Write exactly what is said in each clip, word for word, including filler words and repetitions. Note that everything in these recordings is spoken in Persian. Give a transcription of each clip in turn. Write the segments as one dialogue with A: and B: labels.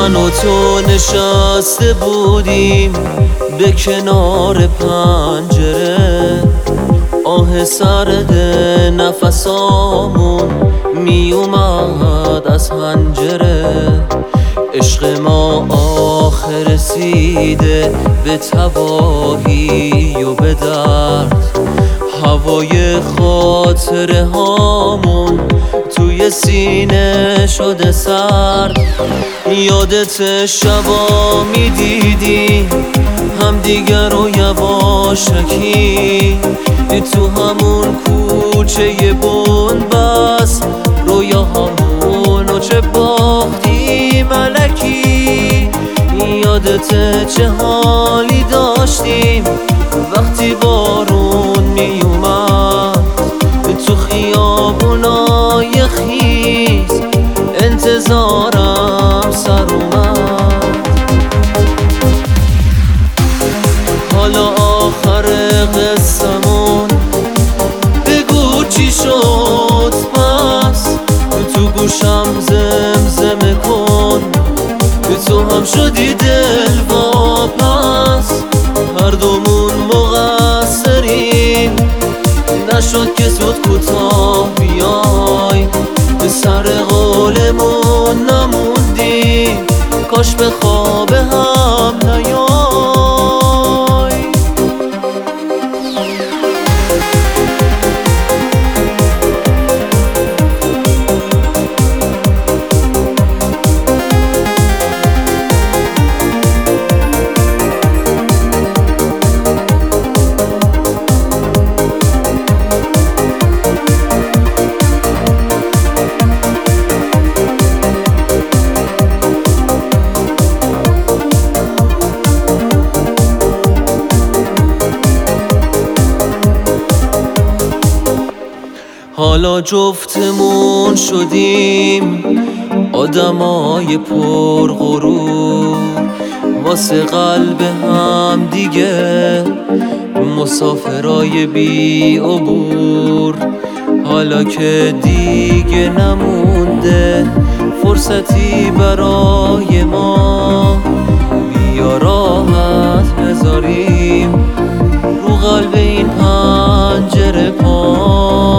A: من و تو نشسته بودیم به کنار پنجره، آه سرد نفسامون می اومد از حنجره. عشق ما آخر رسیده به تباهی و به درد، هوای خاطره هامون توی سینه شده سرد. یادت شبا می دیدی هم دیگر رو یواشکی تو همون کوچه بند بس، رویاهامونو چه باختی ملکی. یادت چه حالی داشتیم وقتی بارون می اومد تو خیابونای خیس، انتظارم سر اومد. حالا آخر قصمون بگو چی شد پس، تو گوشم زمزمه کن تو هم شدی دل واپس. هر دومون مقصریم، نشد که زود کوتاه بیای، به سر قولمون نموندیم، کاش به خواب هم نیای. حالا جفتمون شدیم آدمای پرغرور، واسه قلب هم دیگه مسافرای بی عبور. حالا که دیگه نمونده فرصتی برای ما، بیا راحت بذاریم رو قلب این پنجره پا.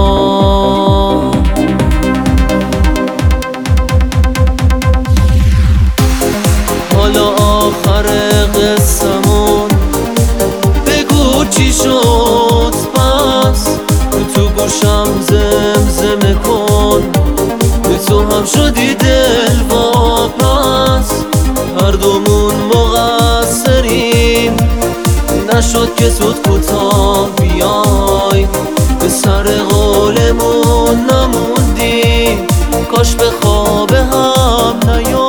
A: حالا آخر قصمون بگو چی شد پس، تو گوشم زمزمه کن تو هم شدی دل واپس. هر دومون مقصریم، نشد که زود کوتاه بیای، به سر قولمون نموندیم، کاش به خواب هم نیای.